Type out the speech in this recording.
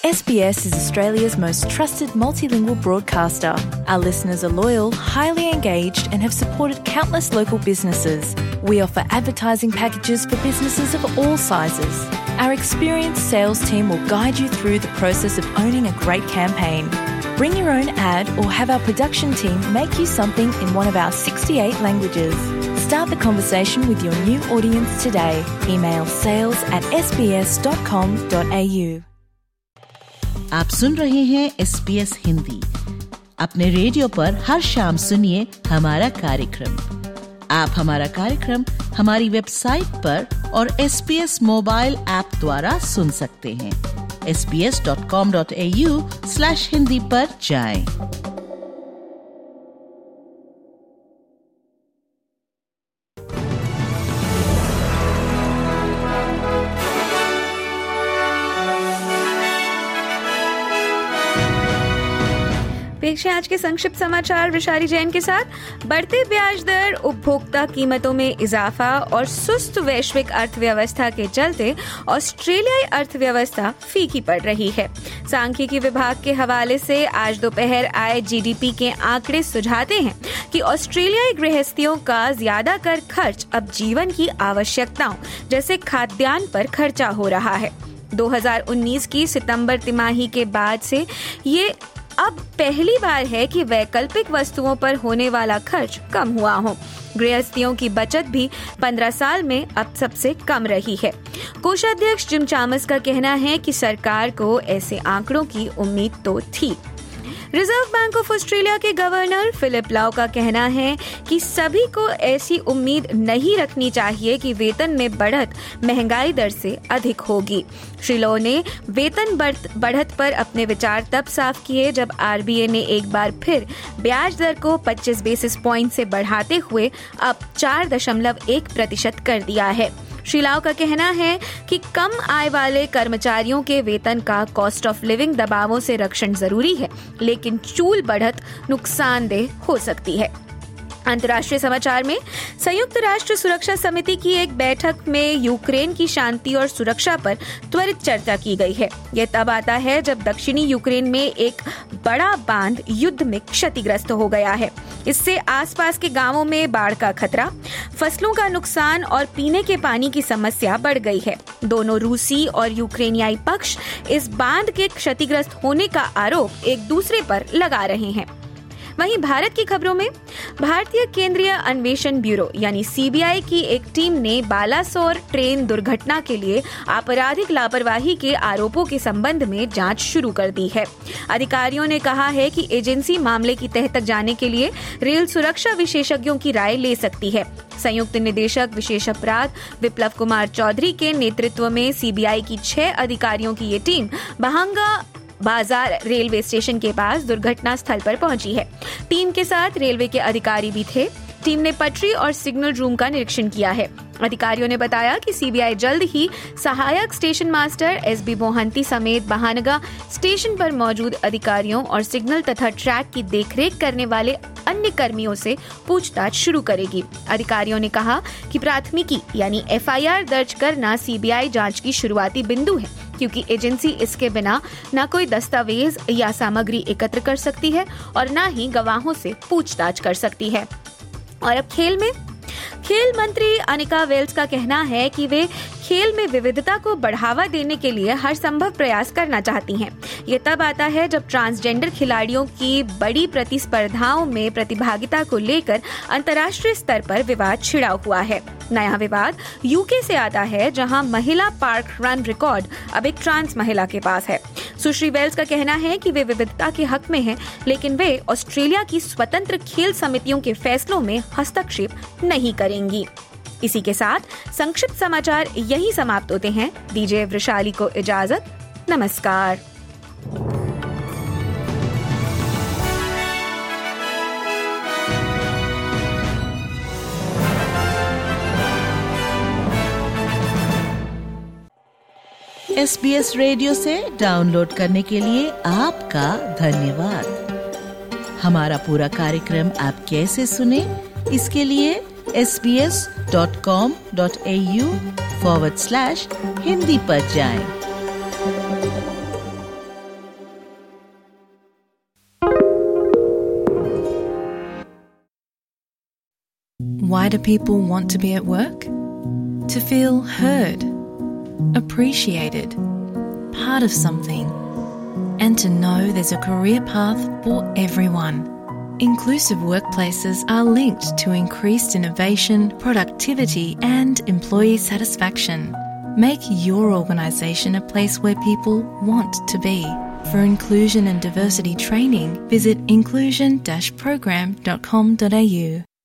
SBS is Australia's most trusted multilingual broadcaster. Our listeners are loyal, highly engaged and have supported countless local businesses. We offer advertising packages for businesses of all sizes. Our experienced sales team will guide you through the process of owning a great campaign. Bring your own ad or have our production team make you something in one of our 68 languages. Start the conversation with your new audience today. Email sales@sbs.com.au. आप सुन रहे हैं SBS Hindi. अपने radio पर हर शाम सुनिए हमारा कार्यक्रम। आप हमारा कार्यक्रम हमारी वेबसाइट पर और SBS मोबाइल ऐप द्वारा सुन सकते हैं। sbs.com.au/hindi पर जाएं। पेश है आज के संक्षिप्त समाचार विशाली जैन के साथ। बढ़ते ब्याज दर, उपभोक्ता कीमतों में इजाफा और सुस्त वैश्विक अर्थव्यवस्था के चलते ऑस्ट्रेलियाई अर्थव्यवस्था फीकी पड़ रही है। सांख्यिकी विभाग के हवाले से आज दोपहर आए GDP के आंकड़े सुझाते हैं कि ऑस्ट्रेलियाई गृहस्थियों का ज्यादा कर खर्च अब जीवन की आवश्यकताओं जैसे खाद्यान्न पर खर्चा हो रहा है। 2019 की सितंबर तिमाही के बाद से ये अब पहली बार है कि वैकल्पिक वस्तुओं पर होने वाला खर्च कम हुआ हो। गृहस्थियों की बचत भी 15 साल में अब सबसे कम रही है। कोषाध्यक्ष जिम चामस का कहना है कि सरकार को ऐसे आंकड़ों की उम्मीद तो थी। रिजर्व बैंक ऑफ ऑस्ट्रेलिया के गवर्नर फिलिप लाउ का कहना है कि सभी को ऐसी उम्मीद नहीं रखनी चाहिए कि वेतन में बढ़त महंगाई दर से अधिक होगी। श्री लाउ ने वेतन बढ़त पर अपने विचार तब साफ किए जब RBA ने एक बार फिर ब्याज दर को 25 बेसिस पॉइंट से बढ़ाते हुए अब 4.1% कर दिया है। श्री लाउ का कहना है कि कम आय वाले कर्मचारियों के वेतन का कॉस्ट ऑफ लिविंग दबावों से रक्षण जरूरी है, लेकिन चूल बढ़त नुकसानदेह हो सकती है। अंतर्राष्ट्रीय समाचार में संयुक्त राष्ट्र सुरक्षा समिति की एक बैठक में यूक्रेन की शांति और सुरक्षा पर त्वरित चर्चा की गई है। यह तब आता है जब दक्षिणी यूक्रेन में एक बड़ा बांध युद्ध में क्षतिग्रस्त हो गया है। इससे आसपास के गांवों में बाढ़ का खतरा, फसलों का नुकसान और पीने के पानी की समस्या बढ़ गई है। दोनों रूसी और यूक्रेनियाई पक्ष इस बांध के क्षतिग्रस्त होने का आरोप एक दूसरे पर लगा रहे हैं। वहीं भारत की खबरों में भारतीय केंद्रीय अन्वेषण ब्यूरो यानी CBI की एक टीम ने बालासोर ट्रेन दुर्घटना के लिए आपराधिक लापरवाही के आरोपों के संबंध में जांच शुरू कर दी है। अधिकारियों ने कहा है कि एजेंसी मामले की तह तक जाने के लिए रेल सुरक्षा विशेषज्ञों की राय ले सकती है। संयुक्त निदेशक विशेष अपराध विप्लव कुमार चौधरी के नेतृत्व में CBI की 6 अधिकारियों की ये टीम बहंगा बाजार रेलवे स्टेशन के पास दुर्घटना स्थल पर पहुंची है। टीम के साथ रेलवे के अधिकारी भी थे। टीम ने पटरी और सिग्नल रूम का निरीक्षण किया है। अधिकारियों ने बताया कि CBI जल्द ही सहायक स्टेशन मास्टर SB मोहंती समेत बहानगा स्टेशन पर मौजूद अधिकारियों और सिग्नल तथा ट्रैक की देखरेख करने वाले अन्य कर्मियों से पूछताछ शुरू करेगी। अधिकारियों ने कहा कि प्राथमिकी यानी FIR दर्ज करना CBI जांच की शुरुआती बिंदु है, क्योंकि एजेंसी इसके बिना न कोई दस्तावेज या सामग्री एकत्र कर सकती है और न ही गवाहों से पूछताछ कर सकती है। और अब खेल मंत्री अनिका वेल्स का कहना है कि वे खेल में विविधता को बढ़ावा देने के लिए हर संभव प्रयास करना चाहती हैं। ये तब आता है जब ट्रांसजेंडर खिलाड़ियों की बड़ी प्रतिस्पर्धाओं में प्रतिभागिता को लेकर अंतर्राष्ट्रीय स्तर पर विवाद छिड़ा हुआ है। नया विवाद UK से आता है, जहां महिला पार्क रन रिकॉर्ड अब एक ट्रांस महिला के पास है। सुश्री वेल्स का कहना है कि वे विविधता के हक में हैं, लेकिन वे ऑस्ट्रेलिया की स्वतंत्र खेल समितियों के फैसलों में हस्तक्षेप नहीं करेंगी। इसी के साथ संक्षिप्त समाचार यही समाप्त होते हैं। दीजिए वृशाली को इजाजत। नमस्कार। SBS रेडियो से डाउनलोड करने के लिए आपका धन्यवाद। हमारा पूरा कार्यक्रम आप कैसे सुने, इसके लिए sbs.com.au/hindi पर जाएं। Why do people want to be at work? To feel heard, appreciated, part of something, and to know there's a career path for everyone. Inclusive workplaces are linked to increased innovation, productivity, and employee satisfaction. Make your organisation a place where people want to be. For inclusion and diversity training, visit inclusion-program.com.au.